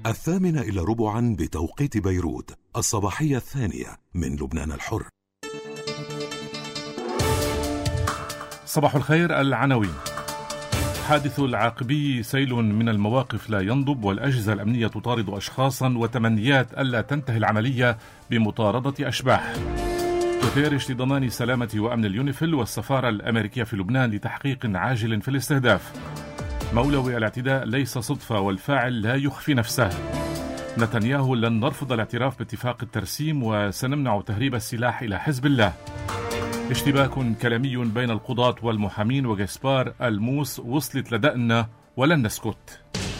8:45 بتوقيت بيروت، 2:00 من لبنان الحر. صباح الخير. العناوين: حادث العاقبي، سيل من المواقف لا ينضب، والأجهزة الأمنية تطارد أشخاصا، وتمنيات ألا تنتهي العملية بمطاردة أشباح. غوتيريش لضمان سلامة وأمن اليونيفيل والسفارة الأمريكية في لبنان لتحقيق عاجل في الاستهداف. مولوي الاعتداء ليس صدفة والفاعل لا يخفي نفسه. نتنياهو: لن نرفض الاعتراف باتفاق الترسيم وسنمنع تهريب السلاح إلى حزب الله. اشتباك كلامي بين القضاة والمحامين، وجسبار: الموس وصلت لدأنا ولن نسكت.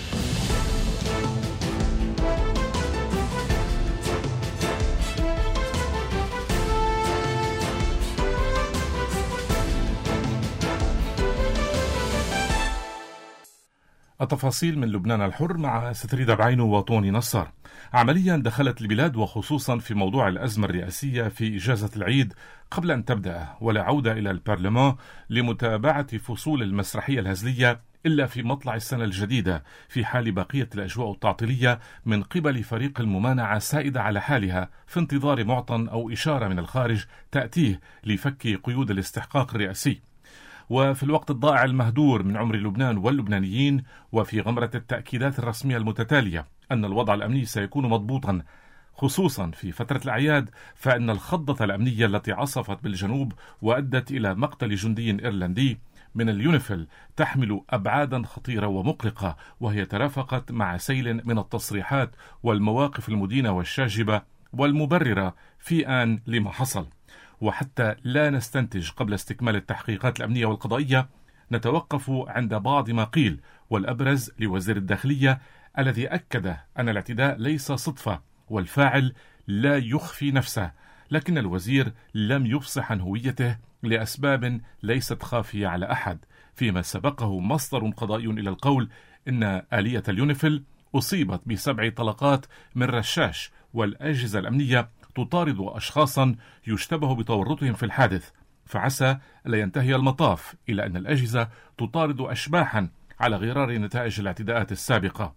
التفاصيل من لبنان الحر مع ستريدا بعينو وطوني نصار. عمليا دخلت البلاد، وخصوصا في موضوع الأزمة الرئاسية في إجازة العيد قبل أن تبدأ، ولا عودة إلى البرلمان لمتابعة فصول المسرحية الهزلية إلا في مطلع السنة الجديدة، في حال بقية الأجواء التعطيلية من قبل فريق الممانعة سائدة على حالها، في انتظار معطى أو إشارة من الخارج تأتيه لفك قيود الاستحقاق الرئاسي. وفي الوقت الضائع المهدور من عمر لبنان واللبنانيين، وفي غمرة التأكيدات الرسمية المتتالية أن الوضع الأمني سيكون مضبوطا خصوصا في فترة الأعياد، فإن الخضة الأمنية التي عصفت بالجنوب وأدت إلى مقتل جندي إيرلندي من اليونيفيل تحمل أبعادا خطيرة ومقلقة، وهي ترافقت مع سيل من التصريحات والمواقف المدينة والشاجبة والمبررة في آن لما حصل. وحتى لا نستنتج قبل استكمال التحقيقات الأمنية والقضائية، نتوقف عند بعض ما قيل، والأبرز لوزير الداخلية الذي أكد أن الاعتداء ليس صدفة والفاعل لا يخفي نفسه، لكن الوزير لم يفصح عن هويته لأسباب ليست خافية على أحد، فيما سبقه مصدر قضائي إلى القول إن آلية اليونيفيل أصيبت ب7 طلقات من رشاش، والأجهزة الأمنية تطارد أشخاصا يشتبه بتورطهم في الحادث، فعسى لا ينتهي المطاف إلى أن الأجهزة تطارد أشباحا على غرار نتائج الاعتداءات السابقة.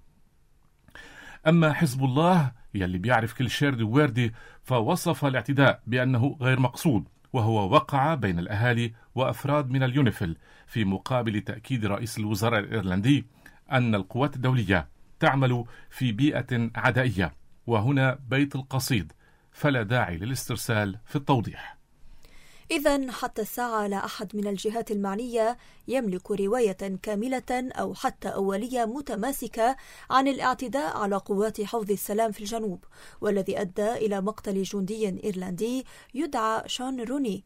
أما حزب الله يلي بيعرف كل شيردي وويردي، فوصف الاعتداء بأنه غير مقصود، وهو وقع بين الأهالي وأفراد من اليونيفيل، في مقابل تأكيد رئيس الوزراء الإيرلندي أن القوات الدولية تعمل في بيئة عدائية. وهنا بيت القصيد، فلا داعي للاسترسال في التوضيح. إذن حتى الساعة لا أحد من الجهات المعنية يملك رواية كاملة أو حتى أولية متماسكة عن الاعتداء على قوات حفظ السلام في الجنوب، والذي أدى إلى مقتل جندي إيرلندي يدعى شون روني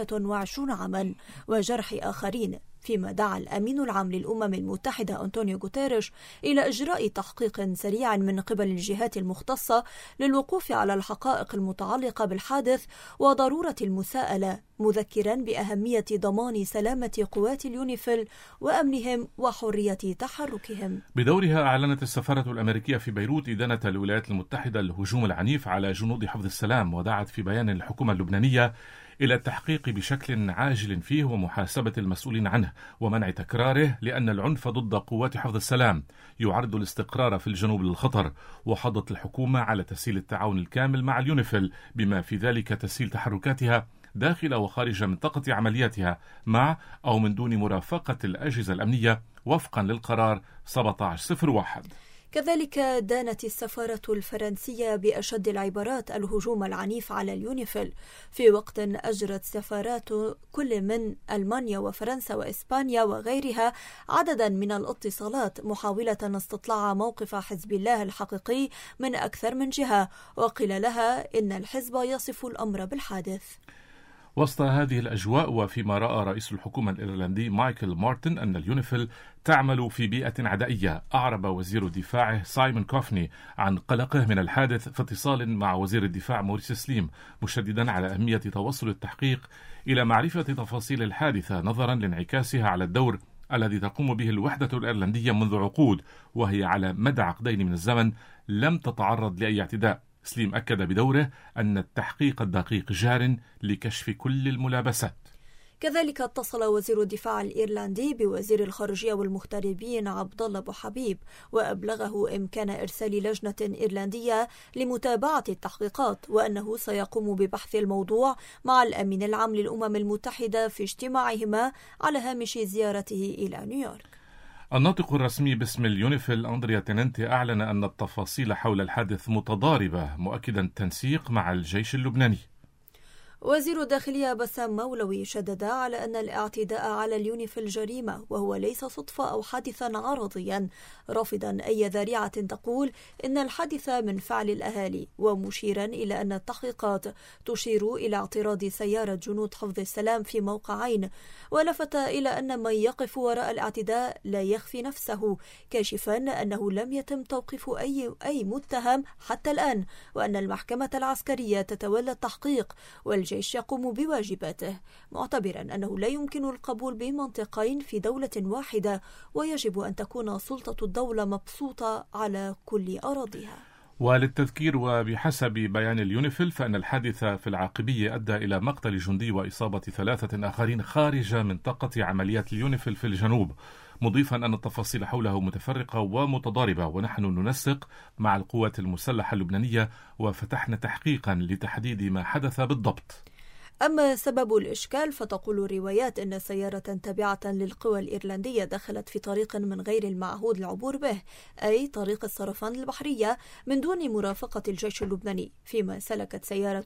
23 عاما وجرح آخرين، فيما دعا الأمين العام للأمم المتحدة أنطونيو غوتيريش إلى إجراء تحقيق سريع من قبل الجهات المختصة للوقوف على الحقائق المتعلقة بالحادث وضرورة المساءلة، مذكرا بأهمية ضمان سلامة قوات اليونيفيل وأمنهم وحرية تحركهم. بدورها أعلنت السفارة الأمريكية في بيروت إدانة الولايات المتحدة الهجوم العنيف على جنود حفظ السلام، ودعت في بيان الحكومة اللبنانية إلى التحقيق بشكل عاجل فيه ومحاسبة المسؤولين عنه ومنع تكراره، لأن العنف ضد قوات حفظ السلام يعرض الاستقرار في الجنوب للخطر. وحضت الحكومة على تسهيل التعاون الكامل مع اليونيفيل، بما في ذلك تسهيل تحركاتها داخل وخارج منطقة عملياتها مع أو من دون مرافقة الأجهزة الأمنية وفقا للقرار 1701. كذلك دانت السفارة الفرنسية بأشد العبارات الهجوم العنيف على اليونيفيل، في وقت أجرت سفارات كل من ألمانيا وفرنسا وإسبانيا وغيرها عددا من الاتصالات محاولة استطلاع موقف حزب الله الحقيقي من أكثر من جهة، وقيل لها إن الحزب يصف الأمر بالحادث. وسط هذه الأجواء، وفيما رأى رئيس الحكومة الإيرلندي مايكل مارتن أن اليونيفيل تعمل في بيئة عدائية، أعرب وزير دفاعه سايمون كوفني عن قلقه من الحادث في اتصال مع وزير الدفاع موريس سليم، مشددا على أهمية توصل التحقيق إلى معرفة تفاصيل الحادثة نظرا لانعكاسها على الدور الذي تقوم به الوحدة الإيرلندية منذ عقود، وهي على مدى عقدين من الزمن لم تتعرض لأي اعتداء. سليم أكد بدوره أن التحقيق الدقيق جار لكشف كل الملابسات. كذلك اتصل وزير الدفاع الإيرلندي بوزير الخارجية والمغتربين عبد الله أبو حبيب وأبلغه إمكان إرسال لجنة إيرلندية لمتابعة التحقيقات، وأنه سيقوم ببحث الموضوع مع الأمين العام للأمم المتحدة في اجتماعهما على هامش زيارته إلى نيويورك. الناطق الرسمي باسم اليونيفيل أندريا تيننتي أعلن أن التفاصيل حول الحادث متضاربة، مؤكدا التنسيق مع الجيش اللبناني. وزير الداخلية بسام مولوي شدد على أن الاعتداء على اليونيفيل جريمة وهو ليس صدفة أو حادثا عرضيا، رافضا أي ذريعة تقول إن الحادث من فعل الأهالي، ومشيرا إلى أن التحقيقات تشير إلى اعتراض سيارة جنود حفظ السلام في موقعين، ولفت إلى أن من يقف وراء الاعتداء لا يخفي نفسه، كاشفا أنه لم يتم توقيف أي متهم حتى الآن، وأن المحكمة العسكرية تتولى التحقيق والجيش يقوم بواجباته، معتبرا أنه لا يمكن القبول بمنطقين في دولة واحدة، ويجب أن تكون سلطة الدولة مبسوطة على كل أراضيها. وللتذكير، وبحسب بيان اليونيفيل فإن الحادث في العاقبية أدى إلى مقتل جندي وإصابة 3 آخرين خارج منطقة عمليات اليونيفيل في الجنوب، مضيفا أن التفاصيل حوله متفرقة ومتضاربة، ونحن ننسق مع القوات المسلحة اللبنانية وفتحنا تحقيقا لتحديد ما حدث بالضبط. أما سبب الإشكال فتقول الروايات أن سيارة تابعة للقوى الإيرلندية دخلت في طريق من غير المعهود العبور به، أي طريق السرفان البحرية، من دون مرافقة الجيش اللبناني، فيما سلكت سيارة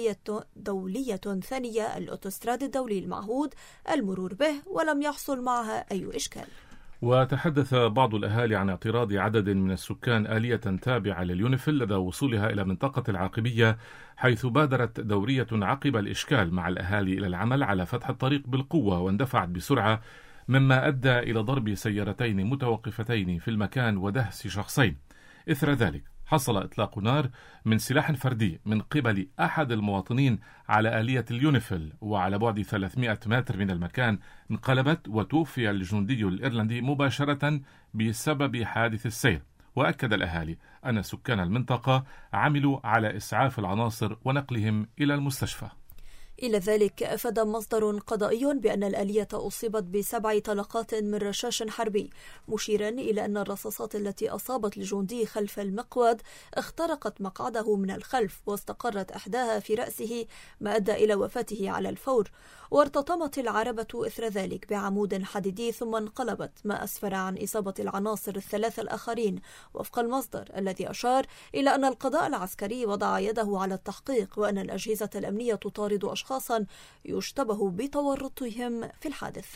دولية ثانية الأوتوستراد الدولي المعهود المرور به ولم يحصل معها أي إشكال. وتحدث بعض الأهالي عن اعتراض عدد من السكان آلية تابعة لليونيفيل لدى وصولها إلى منطقة العاقبية، حيث بادرت دورية عقب الإشكال مع الأهالي إلى العمل على فتح الطريق بالقوة، واندفعت بسرعة، مما أدى إلى ضرب سيارتين متوقفتين في المكان ودهس شخصين. إثر ذلك حصل إطلاق نار من سلاح فردي من قبل أحد المواطنين على آلية اليونيفيل، وعلى بعد 300 متر من المكان انقلبت، وتوفي الجندي الإيرلندي مباشرة بسبب حادث السير. وأكد الأهالي أن سكان المنطقة عملوا على إسعاف العناصر ونقلهم إلى المستشفى. إلى ذلك أفاد مصدر قضائي بأن الآلية أصيبت ب7 طلقات من رشاش حربي، مشيرا إلى أن الرصاصات التي أصابت الجندي خلف المقود اخترقت مقعده من الخلف، واستقرت إحداها في رأسه ما أدى إلى وفاته على الفور، وارتطمت العربة إثر ذلك بعمود حديدي ثم انقلبت، ما أسفر عن إصابة العناصر 3 الآخرين، وفق المصدر الذي أشار إلى أن القضاء العسكري وضع يده على التحقيق، وأن الأجهزة الأمنية تطارد أشخاصا يشتبه بتورطهم في الحادث.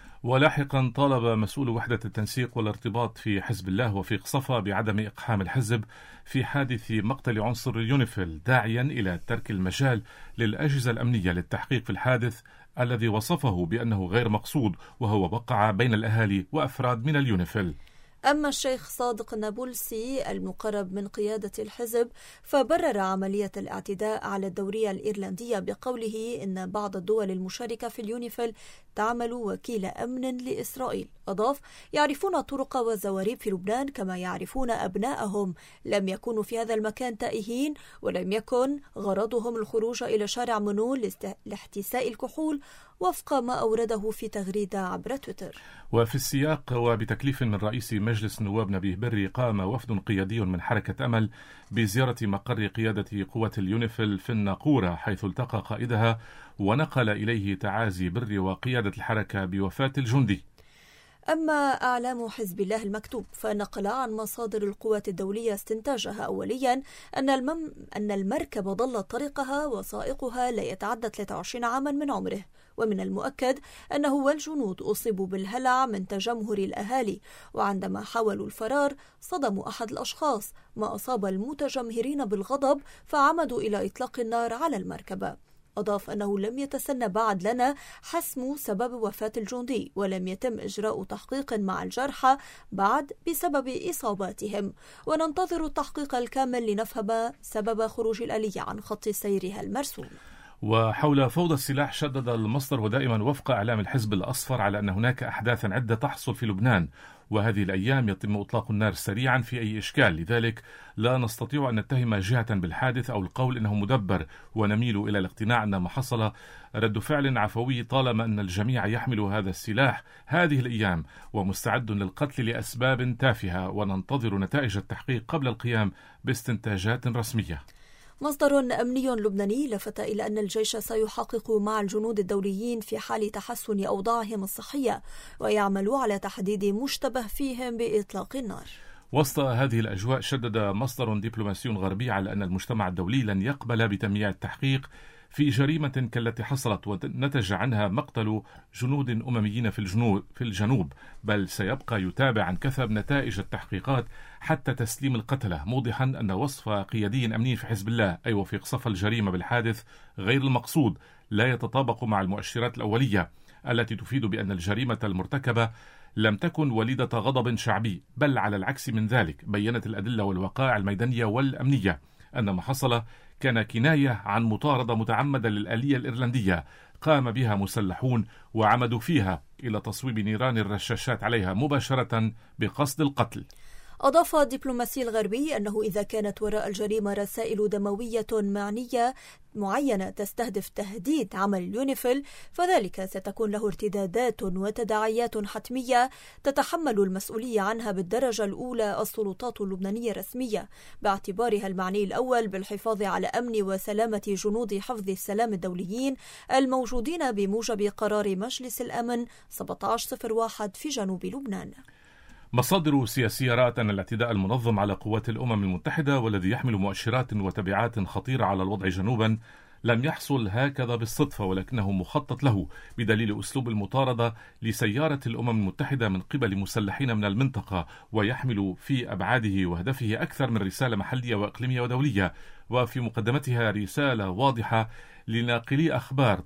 ولاحقا طالب مسؤول وحدة التنسيق والارتباط في حزب الله وفيق صفا بعدم إقحام الحزب في حادث مقتل عنصر اليونيفيل، داعيا إلى ترك المجال للأجهزة الأمنية للتحقيق في الحادث الذي وصفه بأنه غير مقصود، وهو وقع بين الأهالي وأفراد من اليونيفيل. أما الشيخ صادق النابلسي المقرب من قيادة الحزب فبرر عملية الاعتداء على الدورية الإيرلندية بقوله إن بعض الدول المشاركة في اليونيفيل تعمل وكيل أمن لإسرائيل. أضاف: يعرفون الطرق والزواريب في لبنان كما يعرفون أبنائهم، لم يكونوا في هذا المكان تائهين، ولم يكن غرضهم الخروج إلى شارع منول لاحتساء الكحول، وفق ما أورده في تغريدة عبر تويتر. وفي السياق وبتكليف من رئيس مجلس النواب نبيه بري، قام وفد قيادي من حركة أمل بزيارة مقر قيادة قوة اليونيفيل في الناقورة، حيث التقى قائدها ونقل إليه تعازي بري وقيادة الحركة بوفاة الجندي. أما أعلام حزب الله المكتوب فنقل عن مصادر القوات الدولية استنتاجها أوليا أن المركبة ضلت طريقها وسائقها لا يتعدى 23 عاما من عمره، ومن المؤكد أنه والجنود أصيبوا بالهلع من تجمهر الأهالي، وعندما حاولوا الفرار صدموا أحد الأشخاص، ما أصاب المتجمهرين بالغضب فعمدوا إلى إطلاق النار على المركبة. أضاف أنه لم يتسنى بعد لنا حسم سبب وفاة الجندي، ولم يتم إجراء تحقيق مع الجرحى بعد بسبب إصاباتهم، وننتظر التحقيق الكامل لنفهم سبب خروج الآلية عن خط سيرها المرسوم. وحول فوضى السلاح شدد المصدر ودائما وفق إعلام الحزب الأصفر على أن هناك أحداثا عدة تحصل في لبنان، وهذه الأيام يتم إطلاق النار سريعا في أي إشكال، لذلك لا نستطيع أن نتهم جهة بالحادث أو القول إنه مدبر، ونميل إلى الاقتناع أن ما حصل رد فعل عفوي طالما أن الجميع يحمل هذا السلاح هذه الأيام ومستعد للقتل لأسباب تافهة، وننتظر نتائج التحقيق قبل القيام باستنتاجات رسمية. مصدر أمني لبناني لفت إلى أن الجيش سيحقق مع الجنود الدوليين في حال تحسن أوضاعهم الصحية، ويعمل على تحديد مشتبه فيهم بإطلاق النار. وسط هذه الأجواء شدد مصدر دبلوماسي غربي على أن المجتمع الدولي لن يقبل بتمييع التحقيق في جريمة كالتي حصلت ونتج عنها مقتل جنود أمميين في الجنوب، بل سيبقى يتابع عن كثب نتائج التحقيقات حتى تسليم القتلة، موضحا أن وصف قيادي أمني في حزب الله أي وفيق صف الجريمة بالحادث غير المقصود لا يتطابق مع المؤشرات الأولية التي تفيد بأن الجريمة المرتكبة لم تكن وليدة غضب شعبي، بل على العكس من ذلك. بيّنت الأدلة والوقائع الميدانية والأمنية أن ما حصل كان كناية عن مطاردة متعمدة للآلية الإيرلندية قام بها مسلحون وعمدوا فيها إلى تصويب نيران الرشاشات عليها مباشرة بقصد القتل. أضاف الدبلوماسي الغربي أنه إذا كانت وراء الجريمة رسائل دموية معنية معينة تستهدف تهديد عمل يونيفيل، فذلك ستكون له ارتدادات وتداعيات حتمية تتحمل المسؤولية عنها بالدرجة الأولى السلطات اللبنانية الرسمية، باعتبارها المعني الأول بالحفاظ على أمن وسلامة جنود حفظ السلام الدوليين الموجودين بموجب قرار مجلس الأمن 1701 في جنوب لبنان. مصادر سياسية رأت أن الاعتداء المنظم على قوات الأمم المتحدة والذي يحمل مؤشرات وتبعات خطيرة على الوضع جنوبا لم يحصل هكذا بالصدفة، ولكنه مخطط له بدليل أسلوب المطاردة لسيارة الأمم المتحدة من قبل مسلحين من المنطقة، ويحمل في أبعاده وهدفه أكثر من رسالة محلية وإقليمية ودولية، وفي مقدمتها رسالة واضحة لناقلي أخبار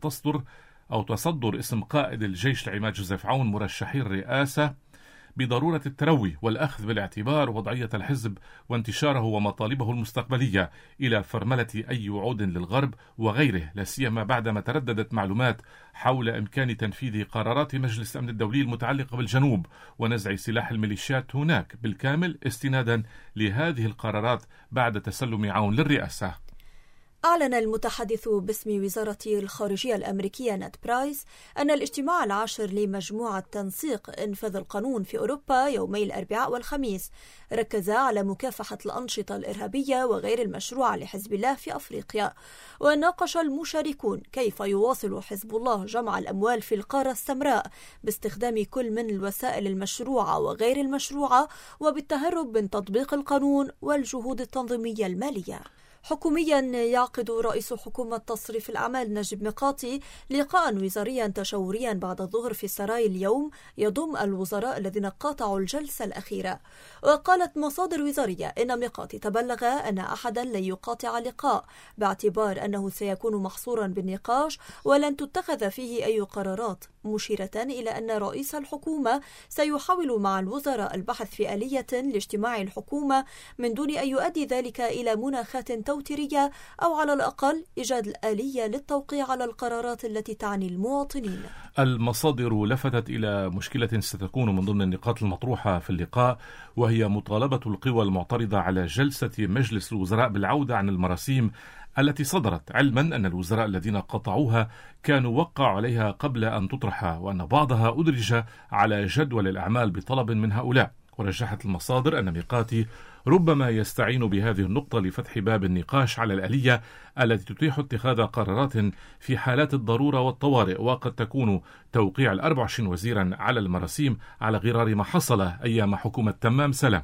تصدر اسم قائد الجيش العماد جوزيف عون مرشحي الرئاسة بضرورة التروي والأخذ بالاعتبار وضعية الحزب وانتشاره ومطالبه المستقبلية إلى فرملة أي وعود للغرب وغيره، لا سيما بعدما ترددت معلومات حول إمكان تنفيذ قرارات مجلس الأمن الدولي المتعلقة بالجنوب ونزع سلاح الميليشيات هناك بالكامل استنادا لهذه القرارات بعد تسلم عون للرئاسة. أعلن المتحدث باسم وزارة الخارجية الأمريكية نيد برايس أن الاجتماع العاشر لمجموعة تنسيق إنفاذ القانون في أوروبا يومي الأربعاء والخميس ركز على مكافحة الأنشطة الإرهابية وغير المشروعة لحزب الله في أفريقيا، وناقش المشاركون كيف يواصل حزب الله جمع الأموال في القارة السمراء باستخدام كل من الوسائل المشروعة وغير المشروعة وبالتهرب من تطبيق القانون والجهود التنظيمية المالية. حكوميا يعقد رئيس حكومة تصريف الأعمال نجيب ميقاتي لقاء وزاريا تشاوريا بعد الظهر في السراي اليوم يضم الوزراء الذين قاطعوا الجلسة الأخيرة. وقالت مصادر وزارية إن ميقاتي تبلغ أن أحدا لن يقاطع اللقاء باعتبار أنه سيكون محصورا بالنقاش ولن تتخذ فيه أي قرارات، مشيرة إلى أن رئيس الحكومة سيحاول مع الوزراء البحث في آلية لاجتماع الحكومة من دون أن يؤدي ذلك إلى مناخات توتيرية أو على الأقل إيجاد الآلية للتوقيع على القرارات التي تعني المواطنين. المصادر لفتت إلى مشكلة ستكون من ضمن النقاط المطروحة في اللقاء، وهي مطالبة القوى المعترضة على جلسة مجلس الوزراء بالعودة عن المراسيم التي صدرت، علما أن الوزراء الذين قطعوها كانوا وقعوا عليها قبل أن تطرح، وأن بعضها أدرج على جدول الأعمال بطلب من هؤلاء. ورجحت المصادر أن ميقاتي ربما يستعين بهذه النقطة لفتح باب النقاش على الآلية التي تتيح اتخاذ قرارات في حالات الضرورة والطوارئ، وقد تكون توقيع 24 وزيرا على المراسيم على غرار ما حصل أيام حكومة تمام سلام.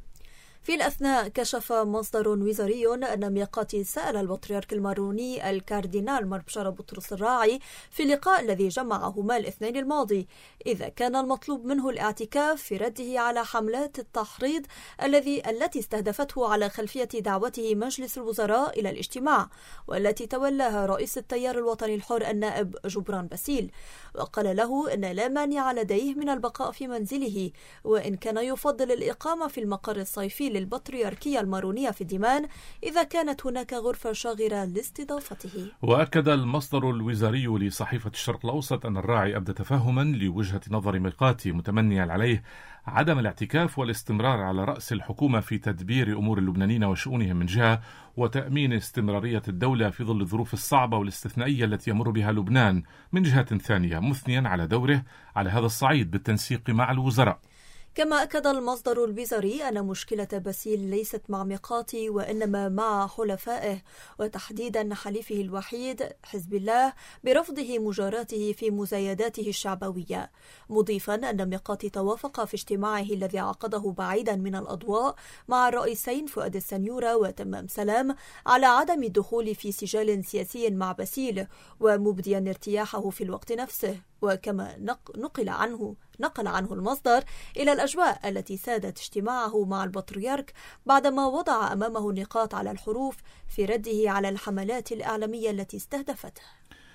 في الأثناء كشف مصدر وزاري أن ميقاتي سأل البطريرك الماروني الكاردينال مربشر بطرس الراعي في اللقاء الذي جمعهما الاثنين الماضي إذا كان المطلوب منه الاعتكاف في رده على حملات التحريض التي استهدفته على خلفية دعوته مجلس الوزراء إلى الاجتماع، والتي تولاها رئيس التيار الوطني الحر النائب جبران باسيل، وقال له أن لا مانع لديه من البقاء في منزله، وإن كان يفضل الإقامة في المقر الصيفي للبطريركية المارونية في الدمام إذا كانت هناك غرفة شاغرة لاستضافته. وأكد المصدر الوزاري لصحيفة الشرق الأوسط أن الراعي أبدى تفاهما لوجهة نظر ميقاتي، متمنيا عليه عدم الاعتكاف والاستمرار على رأس الحكومة في تدبير أمور اللبنانيين وشؤونهم من جهة، وتأمين استمرارية الدولة في ظل الظروف الصعبة والاستثنائية التي يمر بها لبنان من جهة ثانية، مثنيا على دوره على هذا الصعيد بالتنسيق مع الوزراء. كما أكد المصدر الوزاري أن مشكلة باسيل ليست مع ميقاتي وإنما مع حلفائه، وتحديدا حليفه الوحيد حزب الله برفضه مجاراته في مزايداته الشعبوية، مضيفا أن ميقاتي توافق في اجتماعه الذي عقده بعيدا من الأضواء مع الرئيسين فؤاد السنيورة وتمام سلام على عدم الدخول في سجال سياسي مع باسيل، ومبديا ارتياحه في الوقت نفسه. وكما نقل عنه المصدر إلى الأجواء التي سادت اجتماعه مع البطريرك بعدما وضع أمامه نقاط على الحروف في رده على الحملات الإعلامية التي استهدفته.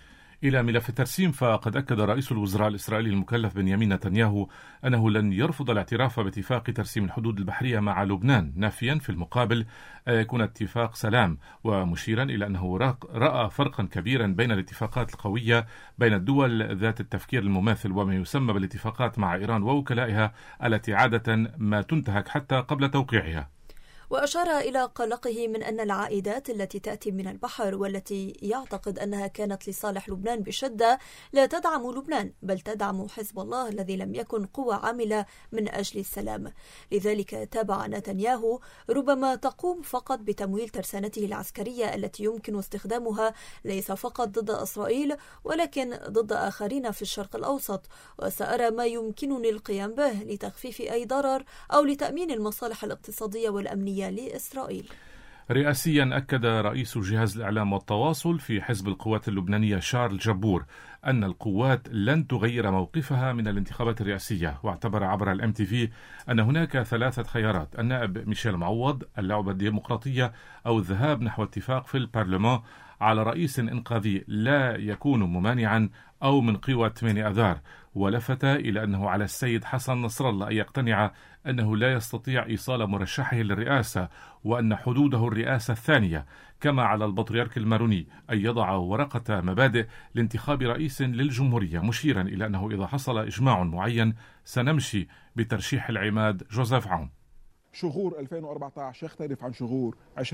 إلى ملف الترسيم، فقد أكد رئيس الوزراء الإسرائيلي المكلف بنيامين نتنياهو أنه لن يرفض الاعتراف باتفاق ترسيم الحدود البحرية مع لبنان، نافيا في المقابل أن يكون اتفاق سلام، ومشيرا إلى أنه رأى فرقا كبيرا بين الاتفاقات القوية بين الدول ذات التفكير المماثل وما يسمى بالاتفاقات مع إيران ووكلائها التي عادة ما تنتهك حتى قبل توقيعها. وأشار إلى قلقه من أن العائدات التي تأتي من البحر والتي يعتقد أنها كانت لصالح لبنان بشدة لا تدعم لبنان، بل تدعم حزب الله الذي لم يكن قوة عاملة من أجل السلام. لذلك تابع نتنياهو ربما تقوم فقط بتمويل ترسانته العسكرية التي يمكن استخدامها ليس فقط ضد إسرائيل ولكن ضد آخرين في الشرق الأوسط، وسأرى ما يمكنني القيام به لتخفيف أي ضرر أو لتأمين المصالح الاقتصادية والأمنية لإسرائيل. رئاسيا أكد رئيس جهاز الإعلام والتواصل في حزب القوات اللبنانية شارل جبور أن القوات لن تغير موقفها من الانتخابات الرئاسية، واعتبر عبر الMTV أن هناك 3 خيارات: النائب ميشيل معوض، اللعبة الديمقراطية، أو الذهاب نحو اتفاق في البرلمان على رئيس إنقاذي لا يكون ممانعا أو من قوى 8 آذار. ولفت إلى أنه على السيد حسن نصر الله أن يقتنع أنه لا يستطيع إيصال مرشحه للرئاسة وأن حدوده الرئاسة الثانية، كما على البطريرك الماروني أن يضع ورقة مبادئ لانتخاب رئيس للجمهورية، مشيرا إلى أنه إذا حصل إجماع معين سنمشي بترشيح العماد جوزيف عون. شهور 2014 يختلف عن شهور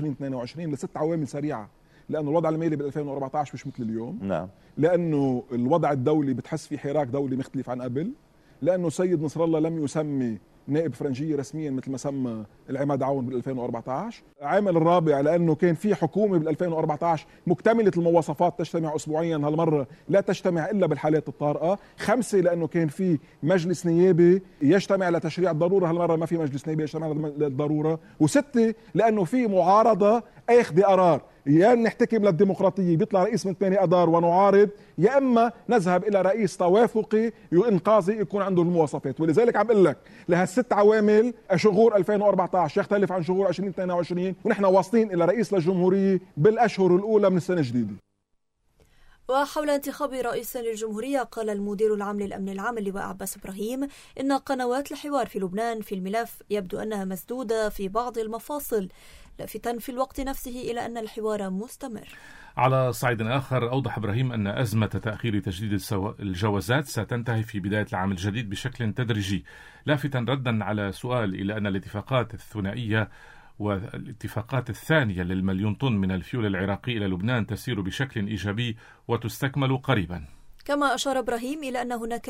2022 ل6 عوامل سريعة، لأنه الوضع المالي بال 2014 مش مثل اليوم. نعم. لأنه الوضع الدولي بتحس في حراك دولي مختلف عن قبل، لأنه السيد نصر الله لم يسمي نائب فرنجية رسميا مثل ما سمى العماد عون بال 2014. عامل الرابع لأنه كان في حكومة بال 2014 مكتملة المواصفات تجتمع أسبوعيا، هالمرة لا تجتمع إلا بالحالات الطارئة. 5 لأنه كان في مجلس نيابي يجتمع لتشريع الضرورة، هالمرة ما في مجلس نيابي يجتمع للضرورة. 6 لأنه في معارضة أخذ قرار، يا نحتكم للديمقراطية بيطلع رئيس من 8 آذار ونعارض، يا إما نذهب إلى رئيس توافقي إنقاذي يكون عنده المواصفات. ولذلك عم بقول لك ل6 عوامل شهور 2014 يختلف عن شهور 2022، ونحن واصلين إلى رئيس للجمهورية بالأشهر الأولى من السنة الجديدة. وحول انتخاب رئيس للجمهورية، قال المدير العام للأمن العام اللواء عباس إبراهيم إن قنوات الحوار في لبنان في الملف يبدو أنها مسدودة في بعض المفاصل، لافتا في الوقت نفسه إلى أن الحوار مستمر. على صعيد آخر، أوضح إبراهيم أن أزمة تأخير تجديد الجوازات ستنتهي في بداية العام الجديد بشكل تدريجي، لافتا ردا على سؤال إلى أن الاتفاقات الثنائية والاتفاقات الثانية للمليون طن من الفيول العراقي إلى لبنان تسير بشكل إيجابي وتستكمل قريبا. كما أشار إبراهيم إلى أن هناك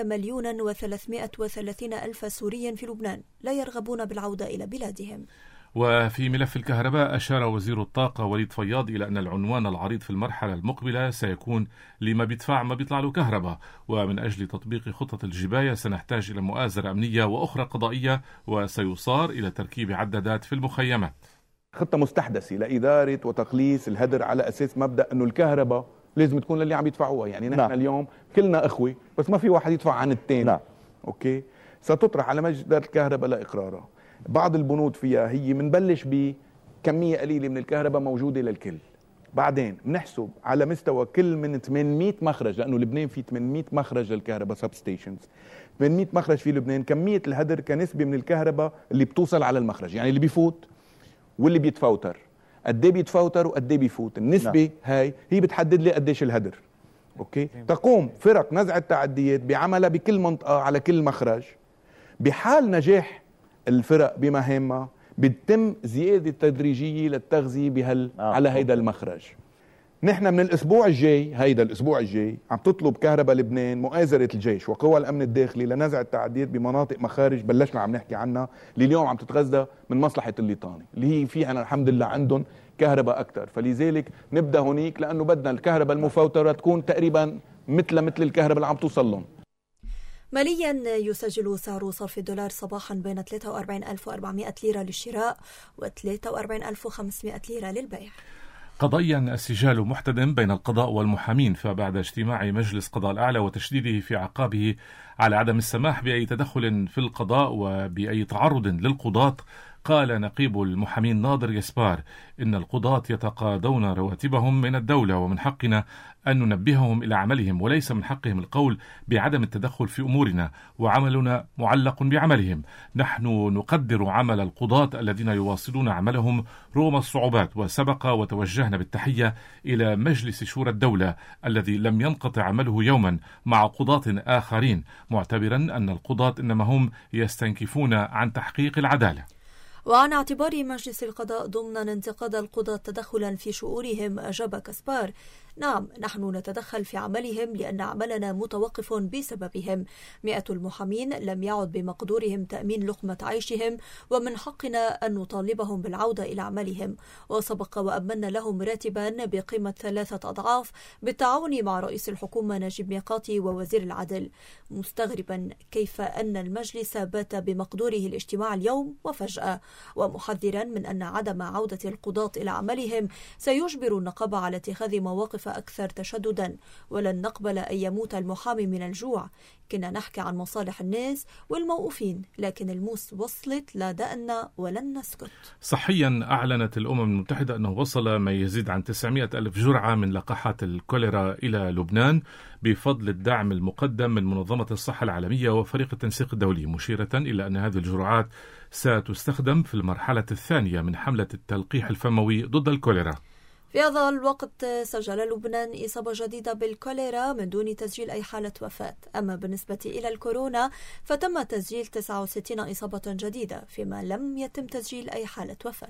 1,330,000 سوري في لبنان لا يرغبون بالعودة إلى بلادهم. وفي ملف الكهرباء، أشار وزير الطاقة وليد فياض إلى أن العنوان العريض في المرحلة المقبلة سيكون لما بيدفع ما بيطلع له كهرباء، ومن أجل تطبيق خطة الجباية سنحتاج إلى مؤازرة أمنية وأخرى قضائية، وسيصار إلى تركيب عدادات في المخيمات. خطة مستحدثة لإدارة وتقليص الهدر على أساس مبدأ أنه الكهرباء لازم تكون للي عم يدفعوها، يعني نحن اليوم كلنا أخوة بس ما في واحد يدفع عن الثاني. أوكي، ستطرح على مجلس إدارة الكهرباء لإقرارها. بعض البنود فيها هي منبلش بكمية قليلة من الكهرباء موجودة للكل، بعدين بنحسب على مستوى كل من 800 مخرج، لأنه لبنان في 800 مخرج للكهرباء سبستيشنز، 800 مخرج في لبنان، كمية الهدر كنسبة من الكهرباء اللي بتوصل على المخرج، يعني اللي بيفوت واللي بيتفوتر، قد ايه بيتفوتر وقد ايه بيفوت. النسبة هاي هي بتحدد لي قديش الهدر. اوكي، تقوم فرق نزع التعديات بعملها بكل منطقة على كل مخرج. بحال نجاح الفرق بمهامها بتتم زيادة تدريجية للتغذية على هيدا المخرج. نحن من الاسبوع الجاي، هيدا الاسبوع الجاي، عم تطلب كهرباء لبنان مؤازرة الجيش وقوى الامن الداخلي لنزع التعديات بمناطق مخارج بلشنا عم نحكي عنها، اللي اليوم عم تتغذى من مصلحة الليطاني، اللي هي فيها الحمد لله عندهم كهرباء اكثر. فلذلك نبدا هونيك، لانه بدنا الكهرباء المفوترة تكون تقريبا مثل الكهرباء اللي عم توصل لهم. ماليا يسجل سعر صرف الدولار صباحا بين 43,400 ليرة للشراء و 43,500 ليرة للبيع. قضيا السجال محتدم بين القضاء والمحامين، فبعد اجتماع مجلس قضاء الأعلى وتشديده في عقابه على عدم السماح بأي تدخل في القضاء وبأي تعرض للقضاة، قال نقيب المحامين ناظر يسبار إن القضاة يتقاضون رواتبهم من الدولة، ومن حقنا أن ننبههم إلى عملهم، وليس من حقهم القول بعدم التدخل في أمورنا، وعملنا معلق بعملهم. نحن نقدر عمل القضاة الذين يواصلون عملهم رغم الصعوبات، وسبق وتوجهنا بالتحية إلى مجلس شورى الدولة الذي لم ينقطع عمله يوما مع قضاة آخرين، معتبرا أن القضاة إنما هم يستنكفون عن تحقيق العدالة. وعن اعتبار مجلس القضاء ضمن انتقاد القضاة تدخلا في شؤونهم، أجاب كسبار: نعم، نحن نتدخل في عملهم لأن عملنا متوقف بسببهم. 100 المحامين لم يعد بمقدورهم تأمين لقمة عيشهم، ومن حقنا أن نطالبهم بالعودة إلى عملهم. وسبق وأمنا لهم راتبا بقيمة 3 أضعاف بالتعاون مع رئيس الحكومة نجيب ميقاتي ووزير العدل، مستغربا كيف أن المجلس بات بمقدوره الاجتماع اليوم وفجأة، ومحذرا من أن عدم عودة القضاة إلى عملهم سيجبر النقابة على اتخاذ مواقف أكثر تشددا. ولن نقبل أن يموت المحامي من الجوع. كنا نحكي عن مصالح الناس والموقوفين، لكن الموس وصلت لا دأنا ولن نسكت. صحيا أعلنت الأمم المتحدة أنه وصل ما يزيد عن 900 ألف جرعة من لقاحات الكوليرا إلى لبنان بفضل الدعم المقدم من منظمة الصحة العالمية وفريق التنسيق الدولي، مشيرة إلى أن هذه الجرعات ستستخدم في المرحلة الثانية من حملة التلقيح الفموي ضد الكوليرا. في هذا الوقت سجل لبنان إصابة جديدة بالكوليرا من دون تسجيل أي حالة وفاة. أما بالنسبة إلى الكورونا فتم تسجيل 69 إصابة جديدة، فيما لم يتم تسجيل أي حالة وفاة.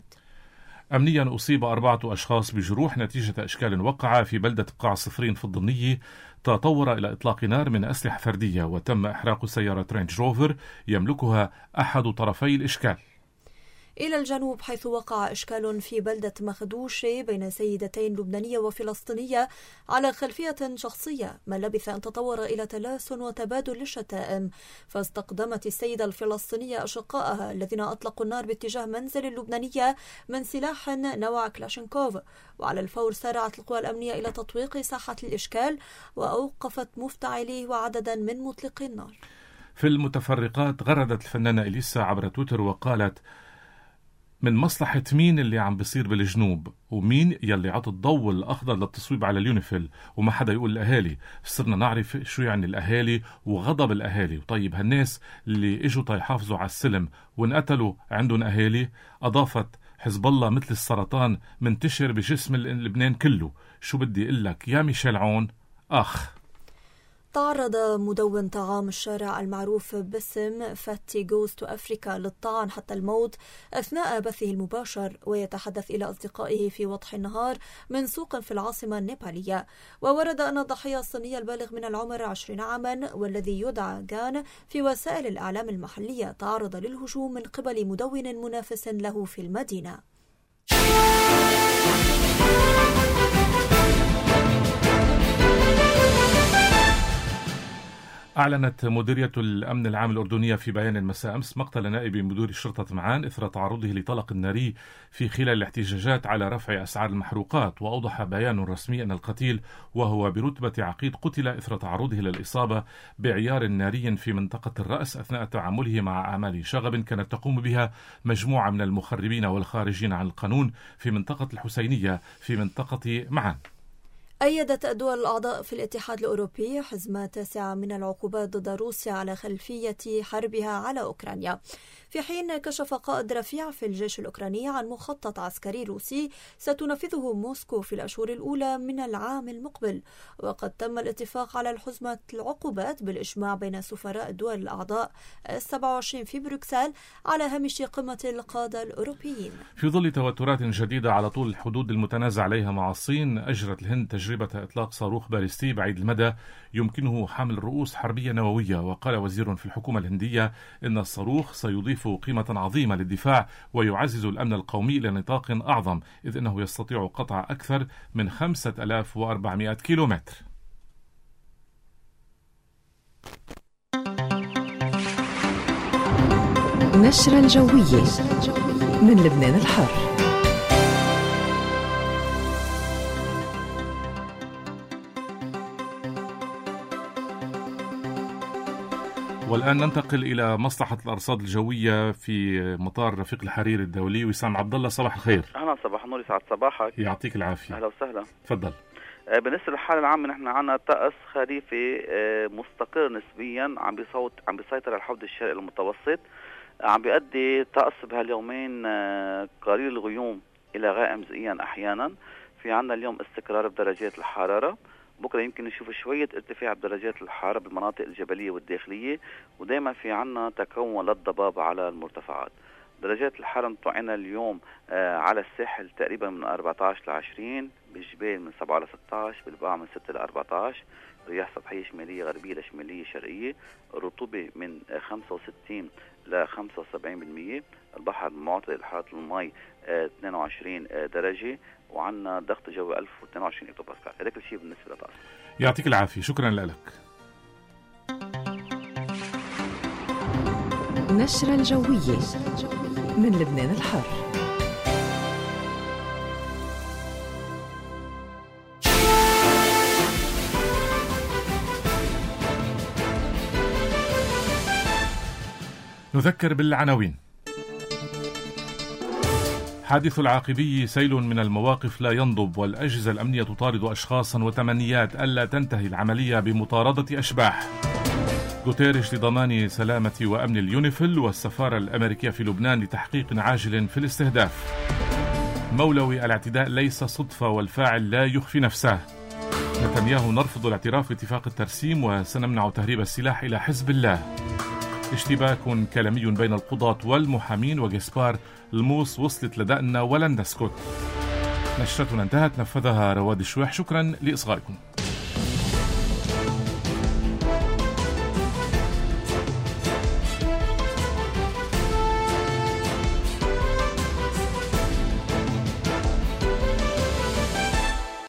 أمنيا أصيب 4 أشخاص بجروح نتيجة أشكال وقع في بلدة قاع صفرين في الضمنية تطور إلى إطلاق نار من أسلحة فردية، وتم إحراق سيارة رينج روفر يملكها أحد طرفي الإشكال. إلى الجنوب، حيث وقع إشكال في بلدة مخدوشة بين سيدتين لبنانية وفلسطينية على خلفية شخصية، ما لبث أن تطور إلى تلاسن وتبادل للشتائم، فاستقدمت السيدة الفلسطينية أشقائها الذين أطلقوا النار باتجاه منزل اللبنانية من سلاح نوع كلاشينكوف، وعلى الفور سارعت القوى الأمنية إلى تطويق ساحة الإشكال وأوقفت مفتعليه وعددا من مطلقي النار. في المتفرقات غردت الفنانة إليسا عبر تويتر وقالت: من مصلحة مين اللي عم بيصير بالجنوب، ومين يلي عطى الضوء الأخضر للتصويب على اليونيفيل وما حدا يقول الأهالي. صرنا نعرف شو يعني الأهالي وغضب الأهالي. طيب هالناس اللي اجوا يحافظوا على السلم وانقتلوا عندهم أهالي. أضافت: حزب الله مثل السرطان منتشر بجسم لبنان كله. شو بدي اقول لك يا ميشيل عون أخ. تعرض مدون طعام الشارع المعروف باسم فاتي جوز تو أفريكا للطعن حتى الموت أثناء بثه المباشر ويتحدث إلى أصدقائه في وضح النهار من سوق في العاصمة النيبالية. وورد أن الضحية الصيني البالغ من العمر 20 عاما والذي يدعى جان في وسائل الإعلام المحلية تعرض للهجوم من قبل مدون منافس له في المدينة. أعلنت مديرية الأمن العام الأردنية في بيان المساء أمس مقتل نائب مدير شرطة معان إثر تعرضه لطلق ناري في خلال الاحتجاجات على رفع أسعار المحروقات. وأوضح بيان رسمي أن القتيل وهو برتبة عقيد قتل إثر تعرضه للإصابة بعيار ناري في منطقة الرأس أثناء تعامله مع أعمال شغب كانت تقوم بها مجموعة من المخربين والخارجين عن القانون في منطقة الحسينية في منطقة معان. أيدت الدول الأعضاء في الاتحاد الأوروبي حزمة تاسعة من العقوبات ضد روسيا على خلفية حربها على أوكرانيا، في حين كشف قائد رفيع في الجيش الأوكراني عن مخطط عسكري روسي ستنفذه موسكو في الأشهر الأولى من العام المقبل. وقد تم الاتفاق على حزمة العقوبات بالإجماع بين سفراء الدول الأعضاء 27 في بروكسل على هامش قمة القادة الأوروبيين. في ظل توترات جديدة على طول الحدود المتنازع عليها مع الصين، أجرت الهند تجربة إطلاق صاروخ باليستي بعيد المدى يمكنه حمل رؤوس حربية نووية. وقال وزير في الحكومة الهندية إن الصاروخ سيضيف قيمة عظيمة للدفاع ويعزز الأمن القومي إلى نطاق أعظم، إذ أنه يستطيع قطع أكثر من 5400 كيلومتر. نشرة الجوية من لبنان الحر. والآن ننتقل إلى مصلحة الأرصاد الجوية في مطار رفيق الحريري الدولي. وسام عبد الله، صباح الخير. أهلا، صباح النور، يسعد صباحك. يعطيك العافية. أهلا وسهلا. تفضل. بالنسبة للحالة العامة نحن عنا طقس خريفي مستقر نسبيا عم بيسيطر على الحوض الشرقي المتوسط، عم بيؤدي طقس بهاليومين قليل الغيوم إلى غائم زئيا أحيانا. في عنا اليوم استقرار بدرجات الحرارة، بكرة يمكن نشوف شوية ارتفاع بدرجات الحرارة بالمناطق الجبلية والداخلية، ودائما في عنا تكون للضباب على المرتفعات. درجات الحرارة متوقعنا اليوم على الساحل تقريبا من 14 ل 20، بالجبال من 7 ل 16، بالبقاع من 6 ل 14، رياح سطحية شمالية غربية لشمالية شرقية، الرطوبة من 65 ل 75%، البحر معتدل حرارة الماء 22 درجة، وعنا ضغط جوي 1022 هكتوباسكال. هذاك الشيء بالنسبة للطقس. يعطيك العافية، شكرا لك. نشرة الجوية من لبنان الحر. نذكر بالعناوين. حادث العاقبي، سيل من المواقف لا ينضب، والأجهزة الأمنية تطارد أشخاصا وتمنيات ألا تنتهي العملية بمطاردة أشباح. غوتيريش لضمان سلامة وأمن اليونيفيل، والسفارة الأمريكية في لبنان لتحقيق عاجل في الاستهداف. مولوي، الاعتداء ليس صدفة والفاعل لا يخفي نفسه. نتنياهو، نرفض الاعتراف باتفاق الترسيم وسنمنع تهريب السلاح إلى حزب الله. اشتباك كلامي بين القضاة والمحامين، وجسبار، الموس وصلت لدأنا ولن نسكت. نشرتنا انتهت، نفذها رواد الشويح. شكرا لإصغائكم.